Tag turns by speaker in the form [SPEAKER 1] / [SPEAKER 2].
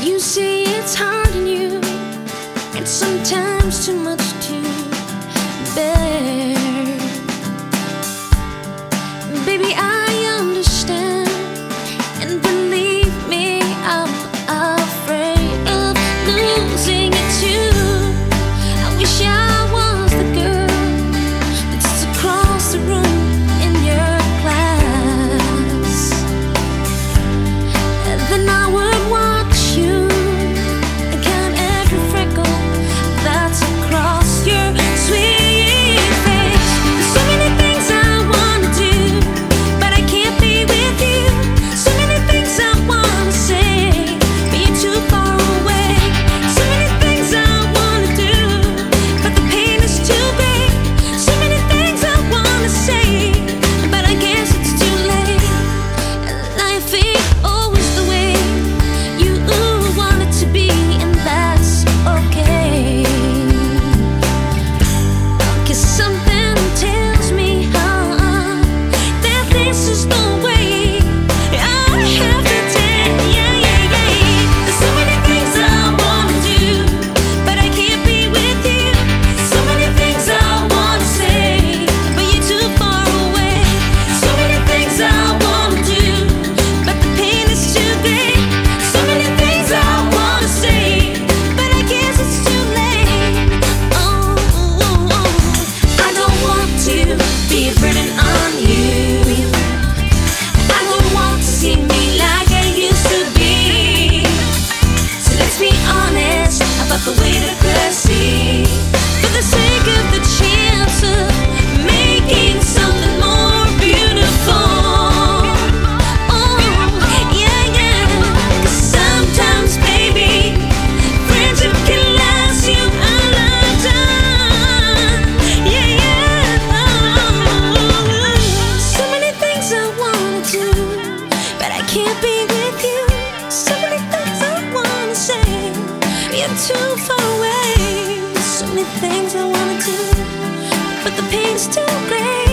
[SPEAKER 1] You say it's hard on you, and sometimes too much to bear. Baby, I understand, and believe me, I'm afraid of losing you too. I wish I was the girl that sits across the room in your class, and then I would watch you and count every freckle that's across your sweet face. There's so many things I wanna do, but I can't be with you. So many things I wanna say, but you're too far away. So many things I wanna do, but the pain is too big. So many things I wanna say, but I guess it's too late. And life ain't always the way you want it to be, and that's okay. 'Cause something tells me that this is the way I have to take. There's so many things I wanna do, but I can't be with you. So many things I wanna say, but you're too far away. So many things I wanna do, but the pain is too great. So many things I wanna say, but I guess it's too late. I don't want to be a burden on you. I don't want to see me like I used to be. So let's be honest about the way that I see. For the sake of the chance of making something more beautiful. Cause sometimes, baby, friendship can last you a lifetime. So many things I wanna do, but I can't be with you. So many things I wanna say, you're too far away. So many things I wanna do, but the pain's too great.